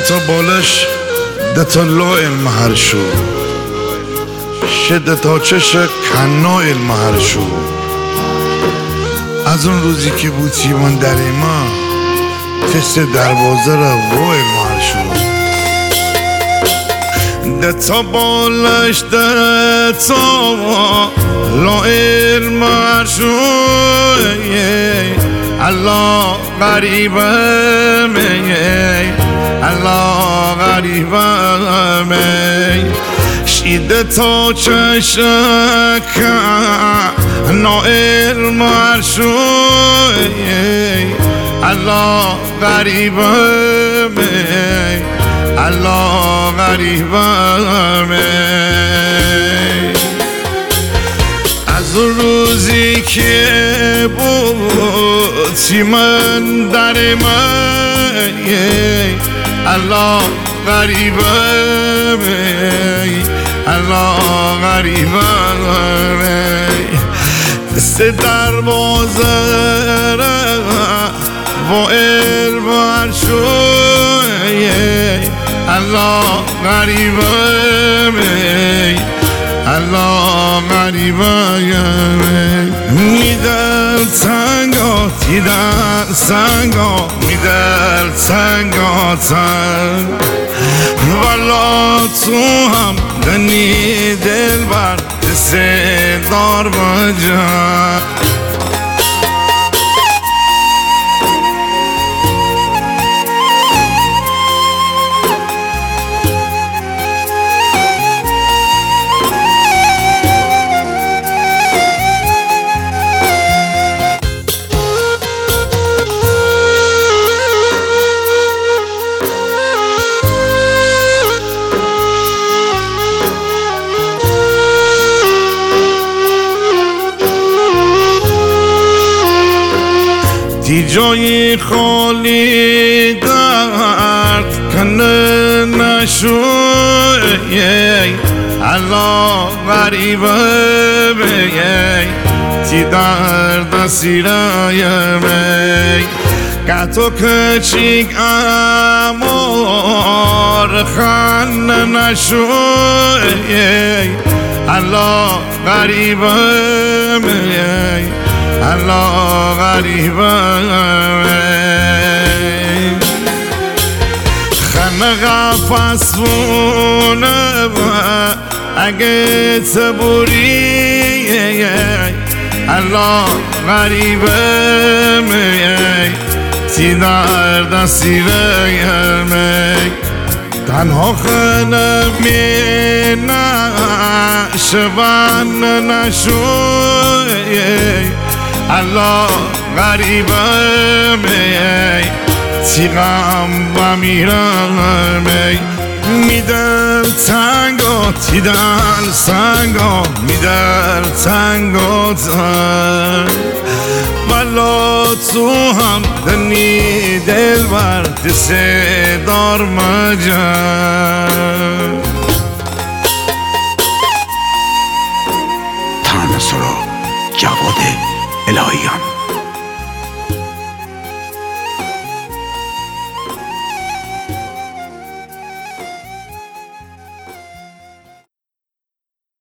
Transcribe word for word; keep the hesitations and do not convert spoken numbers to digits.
تا بالش دتا لا المهر شو شده تا چش کنا المهر شو از اون روزی که بود سیمان در ما تست دروازه را و المهر شو دتا بالش دتا لا المهر شو الله غریبه می الله غریبه می شیده تا چشک نائل مرشو الله غریبه می الله غریبه می از روزی که بود سیمن در من الله غریبه می الله غریبه می دست دروازه را و علم شو الله غریبه می الله غریبه میدل سنگا تیدل سنگا میدل سنگا سنگ والا تو هم دنی دل بر دسته دار بجا تی جای خالی درد کنه نشو الله غریبه می تی درد سیره می کتو کچیک امار خان نشو الله غریبه می الله غریبه خانه غفص بونه اگه تبوری الله غریبه می تی درد سیره می تنها خانه می نشون نشو الله غریبه می تی غم و میرم می میدل تنگا تی دل سنگا میدل تنگا تنگ والا تو هم دنی دل بر دسته دار مجا